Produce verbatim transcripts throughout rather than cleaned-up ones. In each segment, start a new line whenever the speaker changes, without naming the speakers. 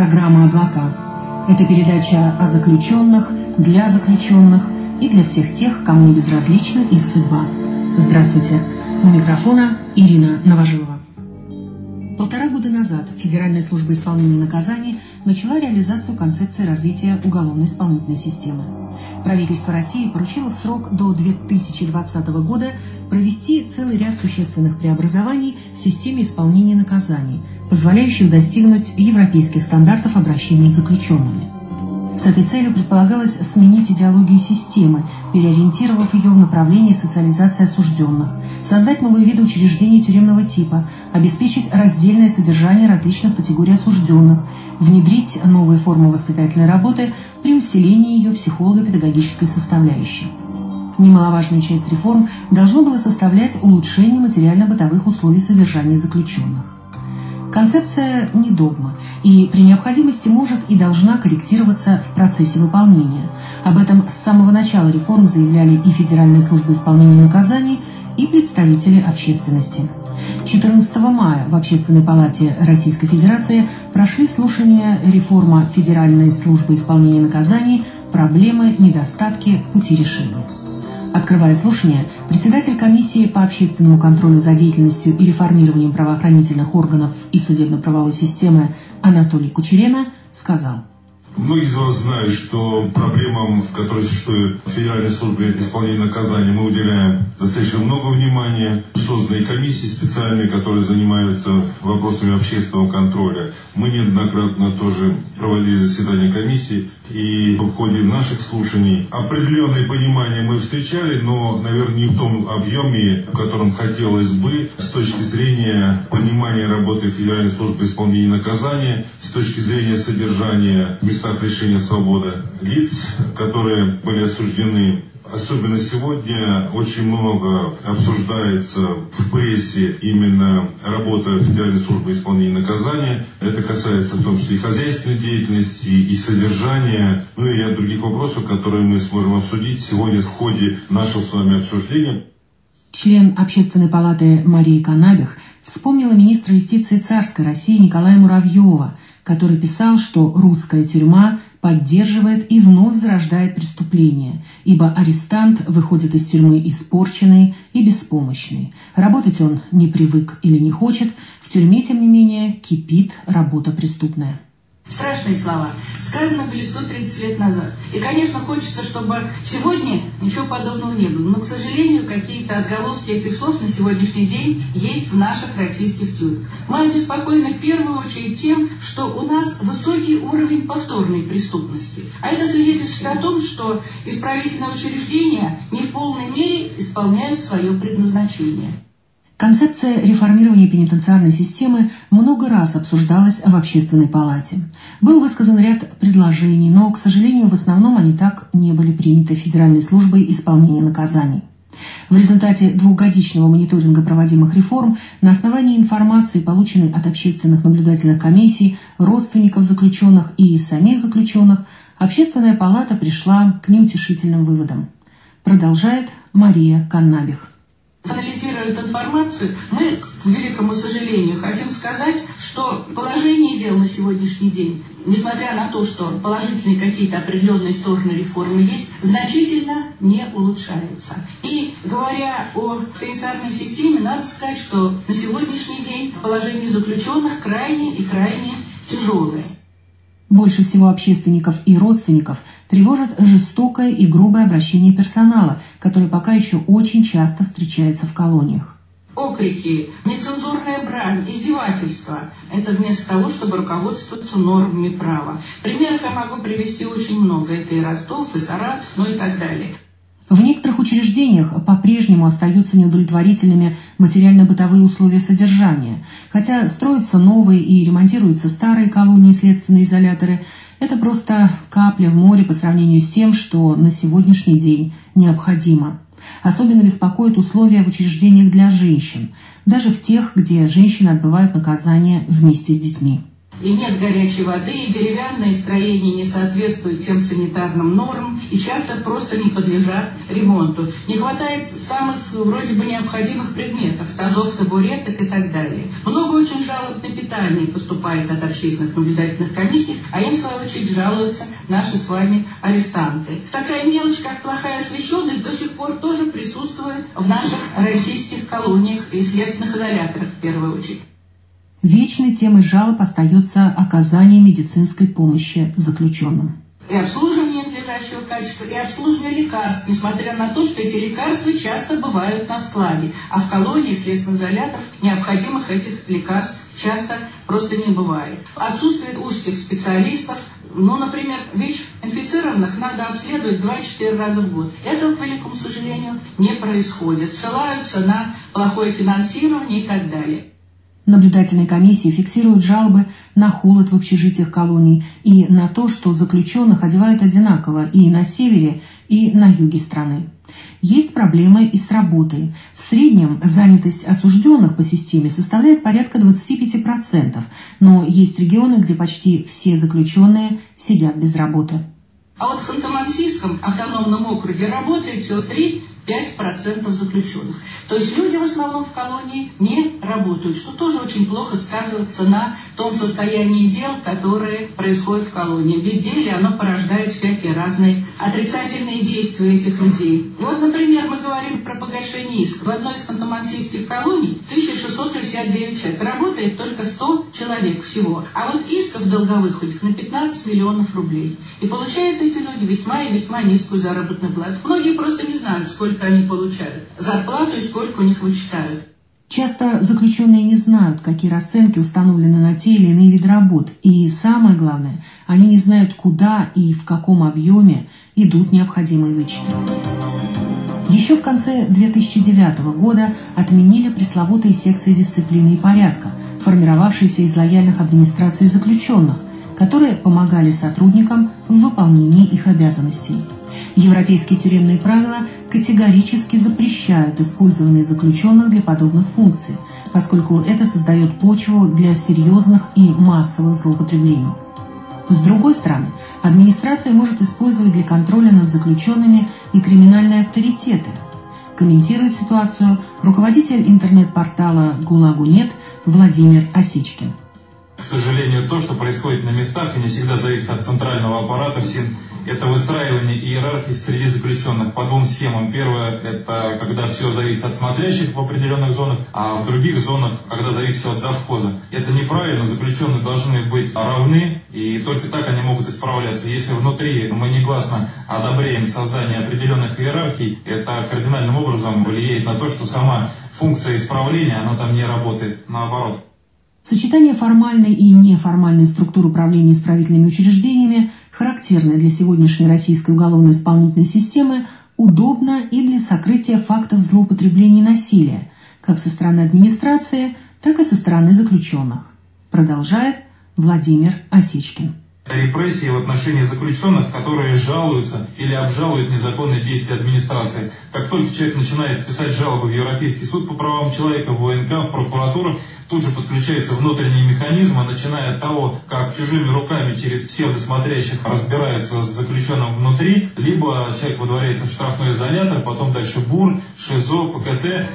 Программа «Облака». Это передача о заключенных, для заключенных и для всех тех, кому не безразлична их судьба. Здравствуйте. У микрофона Ирина Новожилова. Полтора года назад Федеральная служба исполнения наказаний начала реализацию концепции развития уголовно-исполнительной системы. Правительство России поручило в срок до две тысячи двадцатого года провести целый ряд существенных преобразований в системе исполнения наказаний, позволяющих достигнуть европейских стандартов обращения с заключенными. С этой целью предполагалось сменить идеологию системы, переориентировав ее в направлении социализации осужденных, создать новые виды учреждений тюремного типа, обеспечить раздельное содержание различных категорий осужденных, внедрить новые формы воспитательной работы при усилении ее психолого-педагогической составляющей. Немаловажную часть реформ должно было составлять улучшение материально-бытовых условий содержания заключенных. Концепция не догма и при необходимости может и должна корректироваться в процессе выполнения. Об этом с самого начала реформ заявляли и Федеральная служба исполнения наказаний, и представители общественности. четырнадцатого мая в Общественной палате Российской Федерации прошли слушания «Реформа Федеральной службы исполнения наказаний. Проблемы, недостатки, пути решения». Открывая слушание, председатель комиссии по общественному контролю за деятельностью и реформированием правоохранительных органов и судебно-правовой системы Анатолий Кучерена сказал:
Многие из вас знают, что проблемам, которые существуют в Федеральной службе исполнения наказаний, мы уделяем достаточно много внимания. Созданы комиссии специальные, которые занимаются вопросами общественного контроля. Мы неоднократно тоже проводили заседания комиссии, и в ходе наших слушаний определенное понимание мы встречали, но, наверное, не в том объеме, в котором хотелось бы, с точки зрения понимания работы Федеральной службы исполнения наказания, с точки зрения содержания в местах лишения свободы лиц, которые были осуждены. Особенно сегодня очень много обсуждается в прессе именно работа Федеральной службы исполнения наказания. Это касается в том числе и хозяйственной деятельности, и содержания, ну и ряд других вопросов, которые мы сможем обсудить сегодня в ходе нашего с вами обсуждения.
Член Общественной палаты Мария Каннабих вспомнила министра юстиции царской России Николая Муравьева, который писал, что русская тюрьма поддерживает и вновь зарождает преступления, ибо арестант выходит из тюрьмы испорченный и беспомощный. Работать он не привык или не хочет, в тюрьме, тем не менее, кипит работа преступная.
Страшные слова. Сказано были сто тридцать лет назад. И, конечно, хочется, чтобы сегодня ничего подобного не было. Но, к сожалению, какие-то отголоски этих слов на сегодняшний день есть в наших российских тюрьмах. Мы обеспокоены в первую очередь тем, что у нас высокий уровень повторной преступности. А это свидетельствует о том, что исправительные учреждения не в полной мере исполняют свое предназначение.
Концепция реформирования пенитенциарной системы много раз обсуждалась в Общественной палате. Был высказан ряд предложений, но, к сожалению, в основном они так не были приняты Федеральной службой исполнения наказаний. В результате двухгодичного мониторинга проводимых реформ на основании информации, полученной от общественных наблюдательных комиссий, родственников заключенных и самих заключенных, Общественная палата пришла к неутешительным выводам. Продолжает Мария Каннабих.
Анализируя эту информацию, мы, к великому сожалению, хотим сказать, что положение дел на сегодняшний день, несмотря на то, что положительные какие-то определенные стороны реформы есть, значительно не улучшается. И говоря о пенитенциарной системе, надо сказать, что на сегодняшний день положение заключенных крайне и крайне тяжелое.
Больше всего общественников и родственников тревожит жестокое и грубое обращение персонала, которое пока еще очень часто встречается в колониях.
Окрики, нецензурная брань, издевательства – это вместо того, чтобы руководствоваться нормами права. Примеров я могу привести очень много. Это и Ростов, и Саратов, ну и так далее.
В некоторых учреждениях по-прежнему остаются неудовлетворительными материально-бытовые условия содержания. Хотя строятся новые и ремонтируются старые колонии и следственные изоляторы, это просто капля в море по сравнению с тем, что на сегодняшний день необходимо. Особенно беспокоят условия в учреждениях для женщин, даже в тех, где женщины отбывают наказание вместе с детьми.
И нет горячей воды, и деревянные строения не соответствуют тем санитарным нормам и часто просто не подлежат ремонту. Не хватает самых вроде бы необходимых предметов, тазов, табуреток и так далее. Много очень жалоб на питание поступает от общественных наблюдательных комиссий, а им, в свою очередь, жалуются наши с вами арестанты. Такая мелочь, как плохая освещенность, до сих пор тоже присутствует в наших российских колониях и следственных изоляторах в первую очередь.
Вечной темой жалоб остается оказание медицинской помощи заключенным.
И обслуживание надлежащего качества, и обслуживание лекарств, несмотря на то, что эти лекарства часто бывают на складе, а в колонии следственных изоляторов необходимых этих лекарств часто просто не бывает. Отсутствие узких специалистов, ну, например, ВИЧ-инфицированных надо обследовать два-четыре раза в год. Этого, к великому сожалению, не происходит. Ссылаются на плохое финансирование и так далее.
Наблюдательные комиссии фиксируют жалобы на холод в общежитиях колоний и на то, что заключенных одевают одинаково и на севере, и на юге страны. Есть проблемы и с работой. В среднем занятость осужденных по системе составляет порядка двадцать пять процентов, но есть регионы, где почти все заключенные сидят без работы.
А вот в Ханты-Мансийском автономном округе работает всего три-пять процентов заключенных. То есть люди в основном в колонии не работают, что тоже очень плохо сказывается на том состоянии дел, которые происходят в колонии. Безделье, оно порождает всякие разные отрицательные действия этих людей. И вот, например, мы говорим про погашение иска. В одной из ханты-мансийских колоний тысяча шестьсот шестьдесят девять человек. Работает только сто человек всего. А вот исков долговых у них на пятнадцать миллионов рублей. И получают эти люди весьма и весьма низкую заработную плату. Многие просто не знают, сколько они получают зарплату и сколько у них вычитают.
Часто заключенные не знают, какие расценки установлены на те или иные виды работ. И самое главное, они не знают, куда и в каком объеме идут необходимые вычеты. Еще в конце две тысячи девятого года отменили пресловутые секции дисциплины и порядка, формировавшиеся из лояльных администраций заключенных, которые помогали сотрудникам в выполнении их обязанностей. Европейские тюремные правила категорически запрещают использование заключенных для подобных функций, поскольку это создает почву для серьезных и массовых злоупотреблений. С другой стороны, администрация может использовать для контроля над заключенными и криминальные авторитеты. Комментирует ситуацию руководитель интернет-портала «ГУЛАГу.нет» Владимир Осечкин.
К сожалению, то, что происходит на местах, и не всегда зависит от центрального аппарата ФСИН, это выстраивание иерархии среди заключенных по двум схемам. Первое – это когда все зависит от смотрящих в определенных зонах, а в других зонах, когда зависит все от завхоза. Это неправильно, заключенные должны быть равны, и только так они могут исправляться. Если внутри мы негласно одобряем создание определенных иерархий, это кардинальным образом влияет на то, что сама функция исправления, она там не работает, наоборот.
Сочетание формальной и неформальной структур управления исправительными учреждениями, характерное для сегодняшней российской уголовно-исполнительной системы, удобно и для сокрытия фактов злоупотребления и насилия, как со стороны администрации, так и со стороны заключенных. Продолжает Владимир Осечкин.
Репрессии в отношении заключенных, которые жалуются или обжалуют незаконные действия администрации. Как только человек начинает писать жалобы в Европейский суд по правам человека, в ВНК, в прокуратуру, тут же подключаются внутренние механизмы, начиная от того, как чужими руками через псевдосмотрящих разбираются с заключенным внутри, либо человек выдворяется в штрафной изолятор, потом дальше БУР, ШИЗО, ПКТ.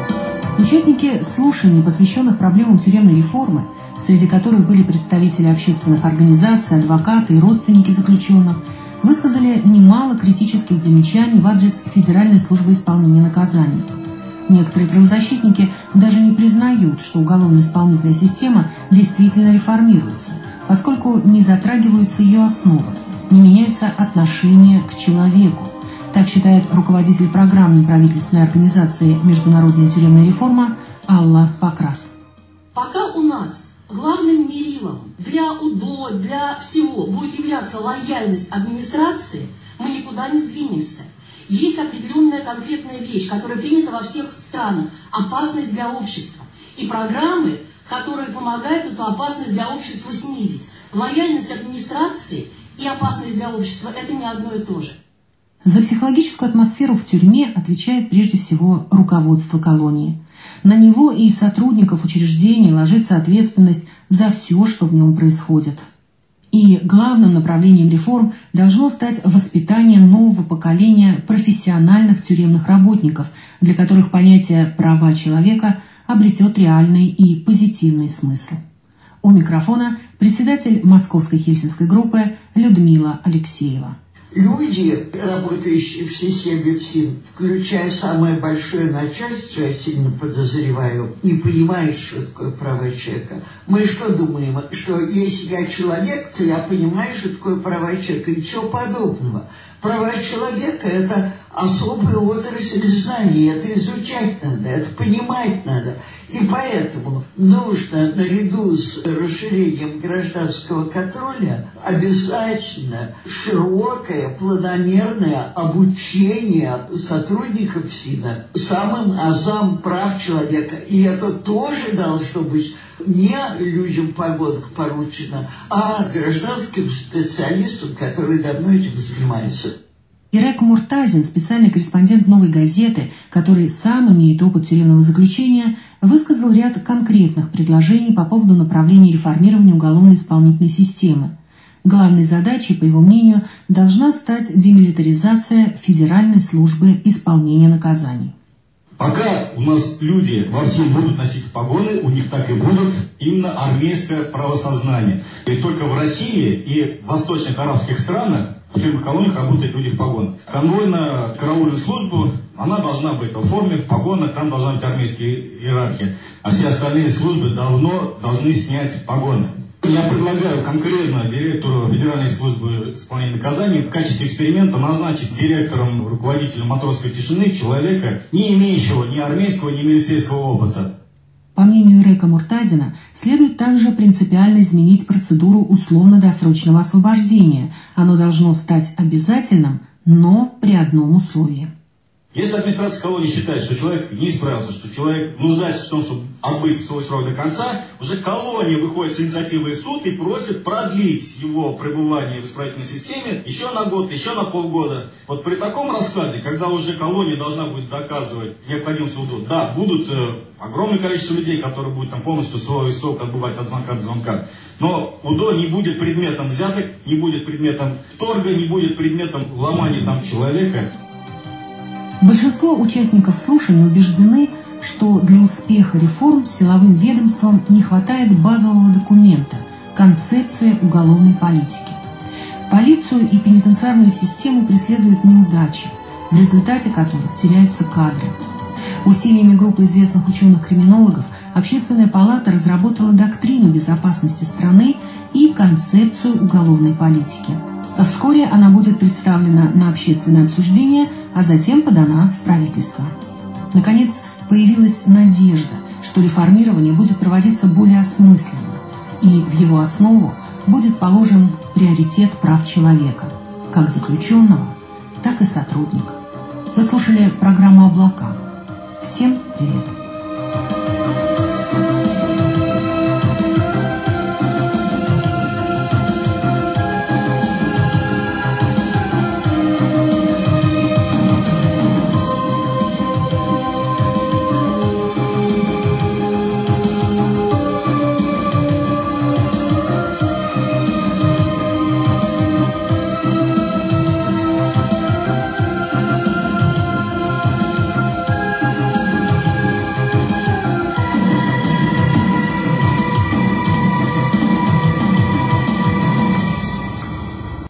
Участники слушаний, посвященных проблемам тюремной реформы, среди которых были представители общественных организаций, адвокаты и родственники заключенных, высказали немало критических замечаний в адрес Федеральной службы исполнения наказаний. Некоторые правозащитники даже не признают, что уголовно-исполнительная система действительно реформируется, поскольку не затрагиваются ее основы, не меняется отношение к человеку. Так считает руководитель программы неправительственной организации «Международная тюремная реформа» Алла Покрас.
Пока у нас главным мерилом для УДО, для всего будет являться лояльность администрации, мы никуда не сдвинемся. Есть определенная конкретная вещь, которая принята во всех странах – опасность для общества. И программы, которые помогают эту опасность для общества снизить. Лояльность администрации и опасность для общества – это не одно и то же.
За психологическую атмосферу в тюрьме отвечает прежде всего руководство колонии. На него и сотрудников учреждений ложится ответственность за все, что в нем происходит. И главным направлением реформ должно стать воспитание нового поколения профессиональных тюремных работников, для которых понятие «права человека» обретет реальный и позитивный смысл. У микрофона председатель Московской Хельсинской группы Людмила Алексеева.
Люди, работающие в системе ФСИН, включая самое большое начальство, я сильно подозреваю, не понимают, что такое права человека. Мы что думаем? Что если я человек, то я понимаю, что такое права человека. Ничего подобного. Права человека – это особая отрасль знаний, это изучать надо, это понимать надо. И поэтому нужно, наряду с расширением гражданского контроля, обязательно широкое, планомерное обучение сотрудников ФСИНа самым азам прав человека. И это тоже должно быть не людям в погонах поручено, а гражданским специалистам, которые давно этим занимаются.
Ирек Муртазин, специальный корреспондент «Новой газеты», который сам имеет опыт тюремного заключения, высказал ряд конкретных предложений по поводу направления реформирования уголовно-исполнительной системы. Главной задачей, по его мнению, должна стать демилитаризация Федеральной службы исполнения наказаний.
Пока у нас люди во всем будут носить погоны, у них так и будут именно армейское правосознание. И только в России и в восточных арабских странах в тюрьмах колониях работают люди в погонах. Конвойно-караульную службу, она должна быть в форме, в погонах, там должна быть армейская иерархия. А все остальные службы давно должны снять погоны. Я предлагаю конкретно директору Федеральной службы исполнения наказаний в качестве эксперимента назначить директором, руководителем матросской тишины человека, не имеющего ни армейского, ни милицейского опыта.
По мнению Ирека Муртазина, следует также принципиально изменить процедуру условно-досрочного освобождения. Оно должно стать обязательным, но при одном условии.
Если администрация колонии считает, что человек не справился, что человек нуждается в том, чтобы отбыть свой срок до конца, уже колония выходит с инициативой в суд и просит продлить его пребывание в исправительной системе еще на год, еще на полгода. Вот при таком раскладе, когда уже колония должна будет доказывать необходимость суду, да, будут э, огромное количество людей, которые будут там полностью свой срок отбывать от звонка до звонка. Но УДО не будет предметом взяток, не будет предметом торга, не будет предметом ломания там человека.
Большинство участников слушаний убеждены, что для успеха реформ силовым ведомствам не хватает базового документа – концепции уголовной политики. Полицию и пенитенциарную систему преследуют неудачи, в результате которых теряются кадры. Усилиями группы известных ученых-криминологов Общественная палата разработала доктрину безопасности страны и концепцию уголовной политики. Вскоре она будет представлена на общественное обсуждение, а затем подана в правительство. Наконец, появилась надежда, что реформирование будет проводиться более осмысленно, и в его основу будет положен приоритет прав человека, как заключенного, так и сотрудника. Вы слушали программу «Облака». Всем привет!